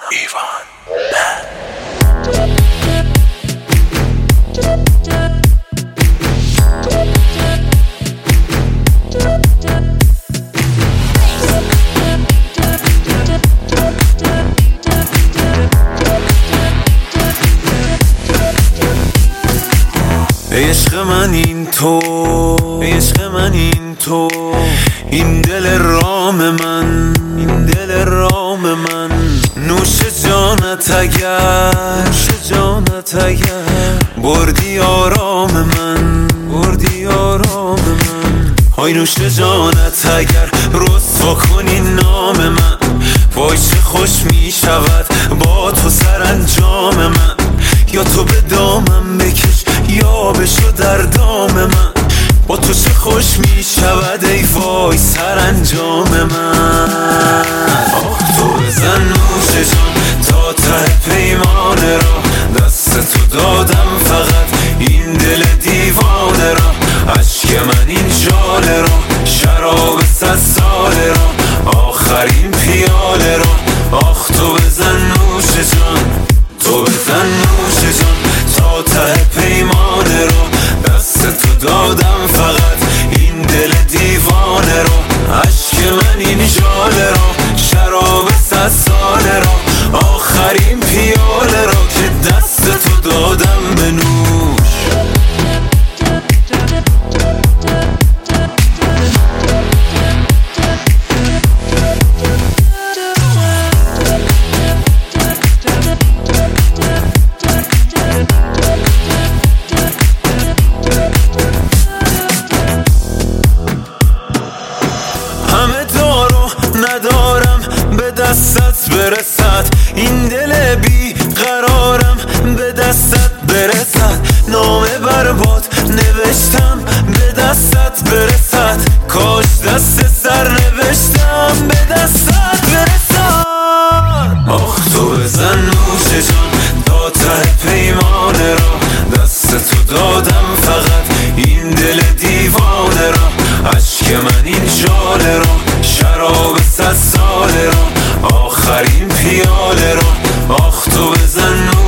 عشق من این تو، عشق من این تو، این دل رام من، این دل رام من. نوش جانت اگر، نوش جانت اگر بردی آرام من، بردی آرام من. های نوش جانت اگر رسوا کنی نام من، وای چه خوش می شود با تو سرانجام من. یا تو به دامم بکش یا بشو در دام من، با تو چه خوش می شود ای وای سرانجام من. آه تو بزن نوش جان تا ته پیمانه را، دست تو دادم فقط این دل دیوانه را. عشق من این ژاله را، شراب 100 ساله را، آخرین پیاله را. آخ تو بزن نوش جان، تو بزن نوش جان تا ته پیمانه را. دست تو دادم فقط این دل دیوانه را. عشق من این ژاله را، شراب 100 ساله را، آخرین پیاله را که دست تو دادم به نوش. ندارم به دستت برسد، این دل بی قرارم به دستت برسد. نام برباد نوشتم به دستت برسد، کاش دست سر نوشتم به دستت برسد. آخ تو بزن نوش جان تا ته پیمانه را، دست تو دادم فقط این دل دیوانه را. عشق من این ژاله را، شراب 100 ساله را، آخرین پیاله را. آخ تو بزن